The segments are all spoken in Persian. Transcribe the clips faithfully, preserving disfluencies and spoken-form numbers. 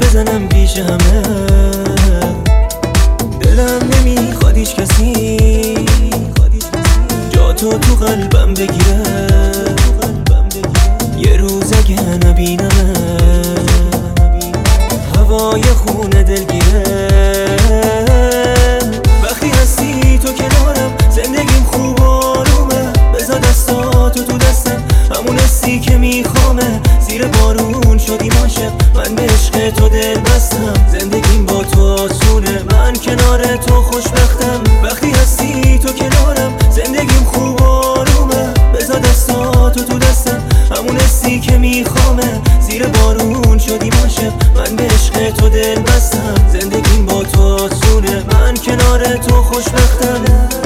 بزنم پیش همه. دلم نمیخواد هیچ کسی جا تو تو قلبم بگیره. یه روز اگه نبینمه هوای خونه دلگیره. وقتی هستی تو کنارم زندگیم خوب و آرومه. بذار دستاتو تو دستم همون حسی که میخوامه. زیر بارون شدیم عاشق من به عشق تو دل بستم. زندگیم با تو آسونه من کنار تو خوشبختم. وقتی هستی تو کنارم زندگیم خوب و آرومه. بذار دستاتو تو دستم همون حسی که میخوامه. زیر بارون شدیم عاشق من به عشق تو دل بستم. زندگیم با تو آسونه من کنار تو خوشبختم.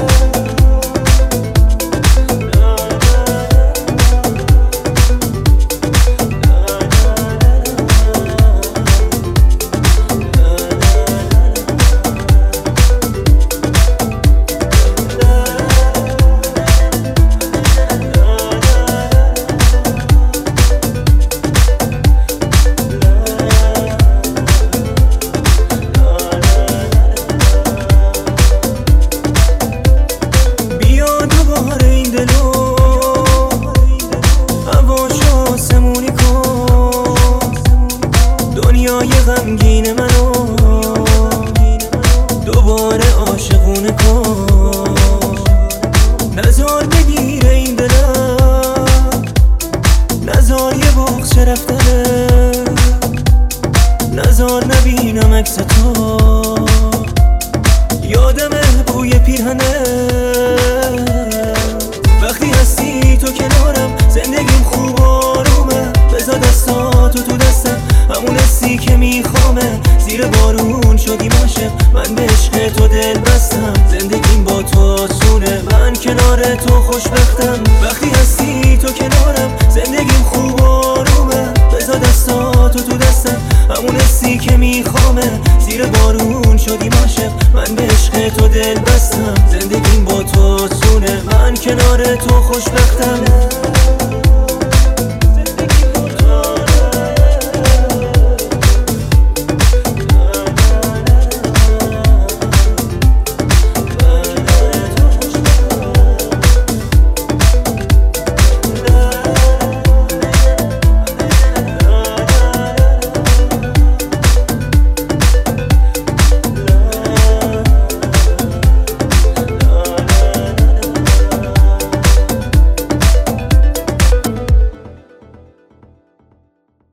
دنیای غمگین منو دوباره عاشقونه کن. نزار بگیره این دلم، نزار یه بغض رفتنه، نزار نبینم عکس تو یادمه بوی پیرهنه. وقتی هستی تو کنارم زندگیم خوب و آرومه. بذار دستاتو تو دستم همون حسی که میخوامه. زیر بارون شدیم عاشق من به عشق تو دل بستم. زندگیم با تو آسونه من کنار تو خوشبختم. وقتی هستی تو کنارم زندگیم خوب و آرومه. بذار دستاتو تو دستم همون حسی که میخوامه. زیر بارون شدیم عاشق من به عشق تو دل بستم. زندگیم با تو آسونه من کنار تو خوشبختم.